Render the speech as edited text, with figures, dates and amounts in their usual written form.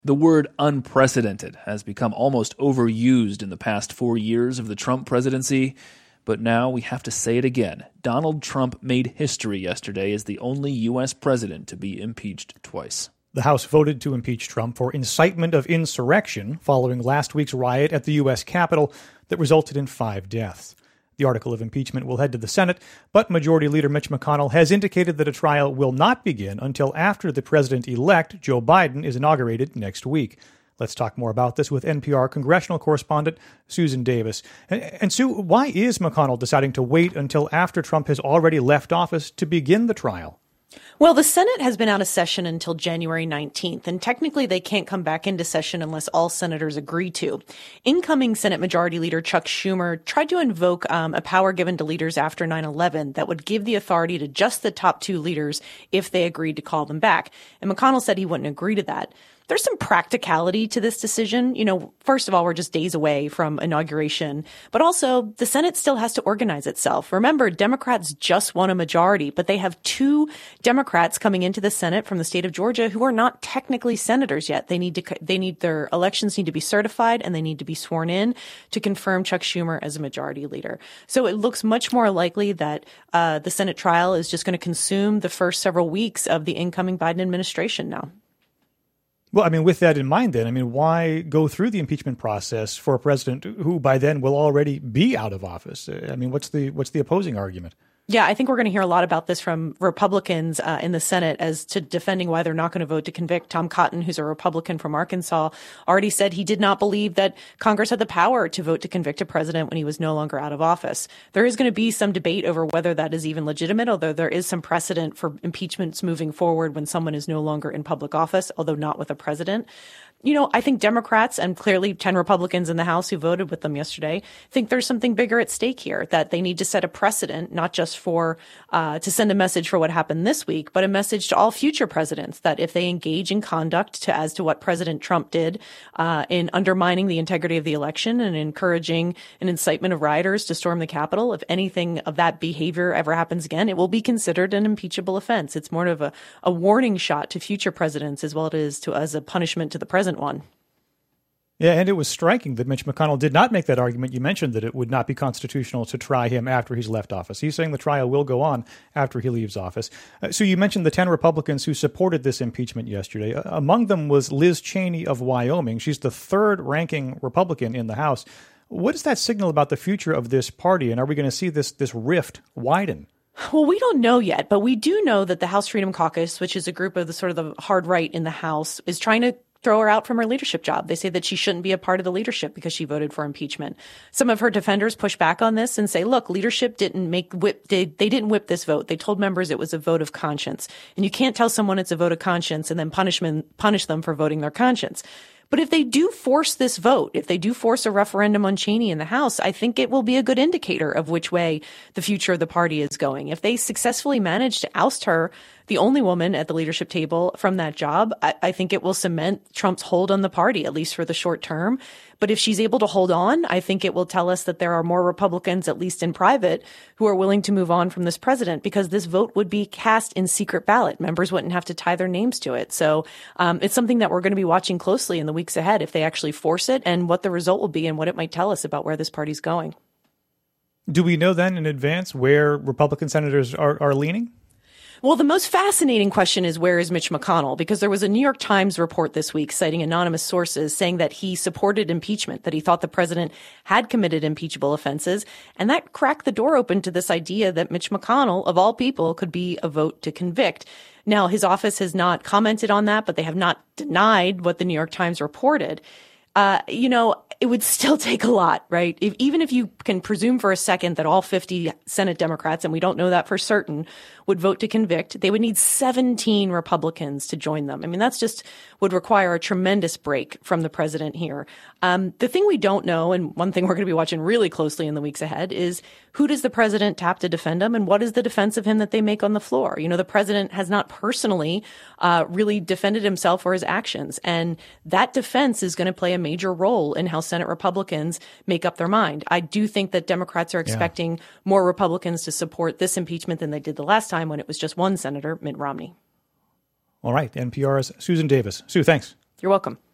The word unprecedented has become almost overused in the past 4 years of the Trump presidency, but now we have to say it again. Donald Trump made history yesterday as the only U.S. president to be impeached twice. The House voted to impeach Trump for incitement of insurrection following last week's riot at the U.S. Capitol that resulted in 5 deaths. The article of impeachment will head to the Senate, but Majority Leader Mitch McConnell has indicated that a trial will not begin until after the president-elect, Joe Biden, is inaugurated next week. Let's talk more about this with NPR congressional correspondent Susan Davis. And Sue, why is McConnell deciding to wait until after Trump has already left office to begin the trial? Well, the Senate has been out of session until January 19th, and technically they can't come back into session unless all senators agree to. Incoming Senate Majority Leader Chuck Schumer tried to invoke a power given to leaders after 9/11 that would give the authority to just the top 2 leaders if they agreed to call them back. And McConnell said he wouldn't agree to that. There's some practicality to this decision. You know, first of all, we're just days away from inauguration, but also the Senate still has to organize itself. Remember, Democrats just won a majority, but they have 2 Democrats coming into the Senate from the state of Georgia who are not technically senators yet. Their elections need to be certified and they need to be sworn in to confirm Chuck Schumer as a majority leader. So it looks much more likely that the Senate trial is just going to consume the first several weeks of the incoming Biden administration now. Well, I mean, with that in mind, then, I mean, why go through the impeachment process for a president who by then will already be out of office? I mean, what's the opposing argument? Yeah, I think we're going to hear a lot about this from Republicans in the Senate as to defending why they're not going to vote to convict. Tom Cotton, who's a Republican from Arkansas, already said he did not believe that Congress had the power to vote to convict a president when he was no longer out of office. There is going to be some debate over whether that is even legitimate, although there is some precedent for impeachments moving forward when someone is no longer in public office, although not with a president. You know, I think Democrats and clearly 10 Republicans in the House who voted with them yesterday think there's something bigger at stake here, that they need to set a precedent, not just for to send a message for what happened this week, but a message to all future presidents that if they engage in conduct as to what President Trump did in undermining the integrity of the election and encouraging an incitement of rioters to storm the Capitol, if anything of that behavior ever happens again, it will be considered an impeachable offense. It's more of a warning shot to future presidents as well as a punishment to the present one. Yeah, and it was striking that Mitch McConnell did not make that argument. You mentioned that it would not be constitutional to try him after he's left office. He's saying the trial will go on after he leaves office. So you mentioned the 10 Republicans who supported this impeachment yesterday. Among them was Liz Cheney of Wyoming. She's the 3rd-ranking Republican in the House. What does that signal about the future of this party, and are we going to see this rift widen? Well, we don't know yet, but we do know that the House Freedom Caucus, which is a group of the hard right in the House, is trying to throw her out from her leadership job. They say that she shouldn't be a part of the leadership because she voted for impeachment. Some of her defenders push back on this and say, look, leadership didn't they didn't whip this vote. They told members it was a vote of conscience. And you can't tell someone it's a vote of conscience and then punish them for voting their conscience. But if they do force this vote, if they do force a referendum on Cheney in the House, I think it will be a good indicator of which way the future of the party is going. If they successfully manage to oust her, the only woman at the leadership table, from that job, I think it will cement Trump's hold on the party, at least for the short term. But if she's able to hold on, I think it will tell us that there are more Republicans, at least in private, who are willing to move on from this president, because this vote would be cast in secret ballot. Members wouldn't have to tie their names to it. So it's something that we're going to be watching closely in the weeks ahead if they actually force it, and what the result will be and what it might tell us about where this party's going. Do we know then in advance where Republican senators are leaning? Well, the most fascinating question is, where is Mitch McConnell? Because there was a New York Times report this week citing anonymous sources saying that he supported impeachment, that he thought the president had committed impeachable offenses. And that cracked the door open to this idea that Mitch McConnell, of all people, could be a vote to convict. Now, his office has not commented on that, but they have not denied what the New York Times reported. It would still take a lot, right? Even if you can presume for a second that all 50 Senate Democrats, and we don't know that for certain, would vote to convict, they would need 17 Republicans to join them. I mean, that's just would require a tremendous break from the president here. The thing we don't know, and one thing we're going to be watching really closely in the weeks ahead, is who does the president tap to defend him, and what is the defense of him that they make on the floor? You know, the president has not personally really defended himself or his actions, and that defense is going to play a major role in how Senate Republicans make up their mind. I do think that Democrats are expecting more Republicans to support this impeachment than they did the last time when it was just one senator, Mitt Romney. All right. NPR's Susan Davis. Sue, thanks. You're welcome.